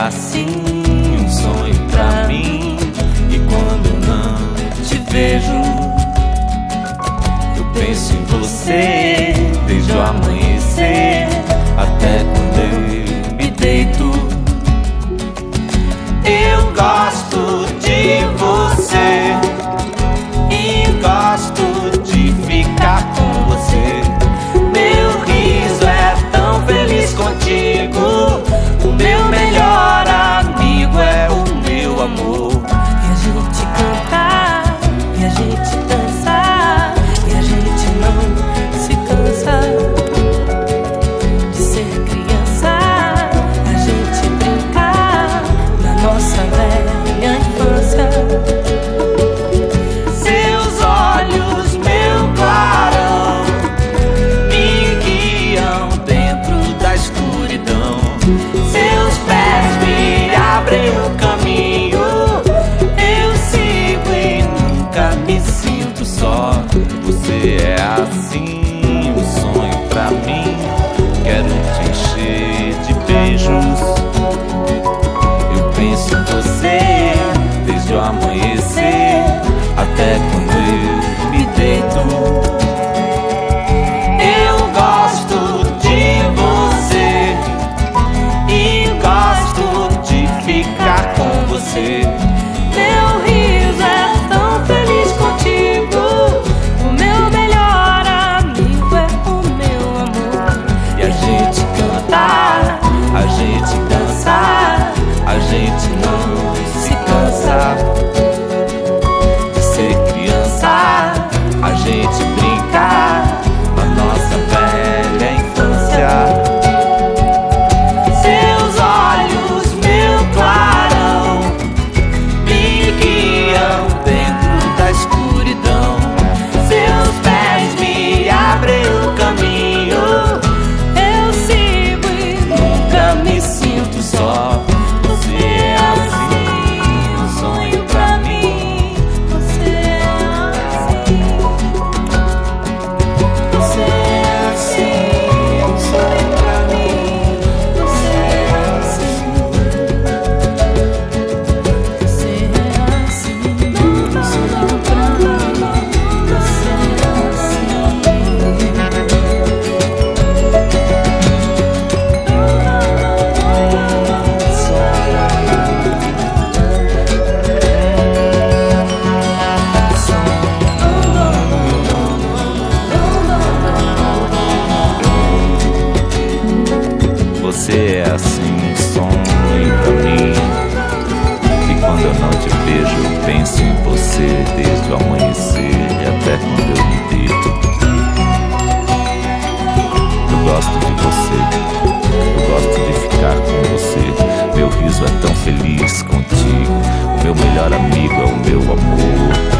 assim um sonho pra mim. E quando eu não te vejo, eu penso em você desde o amanhecer até quando eu me deito. Eu gosto de você e gosto de ficar com você. Meu riso é tão feliz contigo. O meu melhor amigo é o meu amor. E a gente canta, e a gente dança, e a gente não se cansa de ser criança. A gente brinca na nossa velha infância. Seus olhos, meu clarão, me guiam dentro da escuridão. Seus pés me abrem o caminho. Eu sigo e nunca me sinto só. Você é assim, um sonho pra mim. Quero te encher de beijos. Eu penso em você desde o amanhecer até quando eu me deito. Eu gosto de você e gosto de ficar com você. Meu riso é tão feliz contigo. O meu melhor amigo é o meu amor. E a gente canta, a gente dança, a gente não se cansa de ser criança. A gente brinca na nossa velha infância. Seus olhos, meu clarão, me guiam dentro da escuridão. Seus pés me abrem o caminho. Eu sigo e nunca me sinto só. Você é assim, um sonho pra mim. Você é assim. Você é assim, um sonho pra mim. Você é assim. Você é assim, um sonho pra mim. Você é Você é assim, um sonho pra mim. E quando eu não te vejo, eu penso em você desde o amanhecer e até quando eu me deito. Eu gosto de você, eu gosto de ficar com você. Meu riso é tão feliz contigo. O meu melhor amigo é o meu amor.